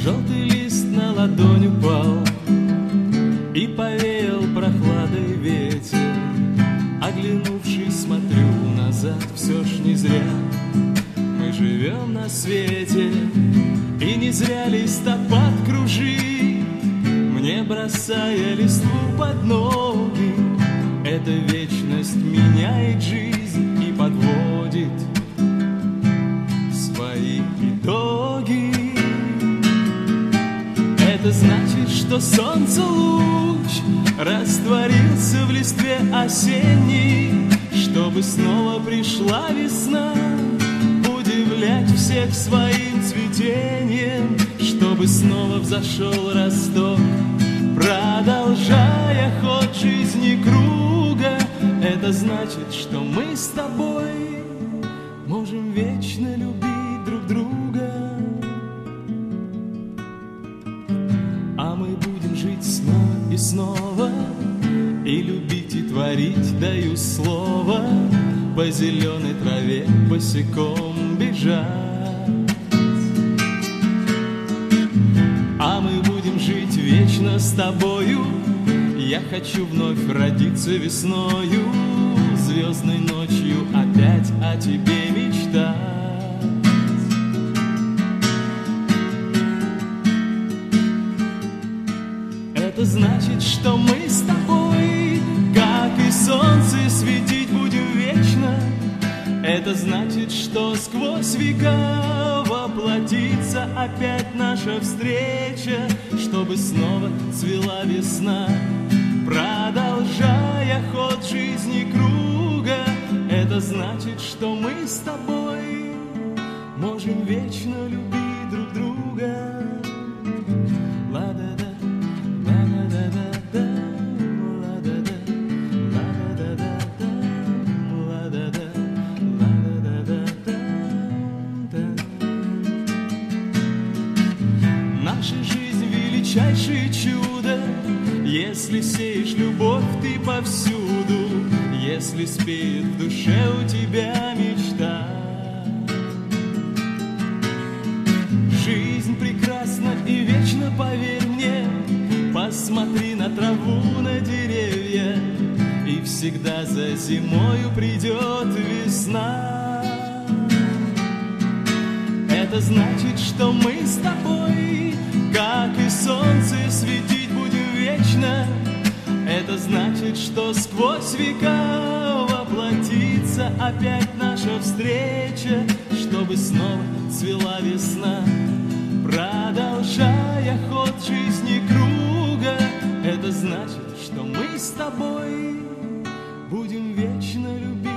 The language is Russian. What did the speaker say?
Желтый лист на ладонь упал, и повеял прохладой ветер. Оглянувшись, смотрю назад, все ж не зря мы живем на свете. И не зря листопад кружит, мне бросая листву под ноги. Эта вечность меняет жизнь и подводит свои итоги. Это значит, что солнце луч растворился в листве осенней, чтобы снова пришла весна, удивлять всех своим цветением, чтобы снова взошел росток, продолжая ход жизни круга. Это значит, что мы с тобой можем вечно любить друг друга. А мы будем жить снова и снова, и любить, и творить, даю слово, по зеленой траве босиком бежать. А мы будем жить вечно с тобою. Я хочу вновь родиться весною, звездной ночью опять о тебе мечтать. Это значит, что мы с тобой, как и солнце, светить будем вечно. Это значит, что сквозь века воплотится опять наша встреча, чтобы снова цвела весна, продолжая ход жизни круга. Это значит, что мы с тобой можем вечно любить друг друга. Ла-да-да, ла-да-да-да-да, ла-да-да, ла-да-да-да-да, ла-да-да, ла-да-да-да-да. Наша жизнь — величайшее чудо. Если сеешь любовь ты повсюду, если спеет в душе у тебя мечта. Жизнь прекрасна и вечна, поверь мне. Посмотри на траву, на деревья, и всегда за зимою придет весна. Это значит, что мы с тобой, как и солнце, светить будем вечно. Это значит, что сквозь века воплотится опять наша встреча, чтобы снова цвела весна, продолжая ход жизни круга. Это значит, что мы с тобой будем вечно любить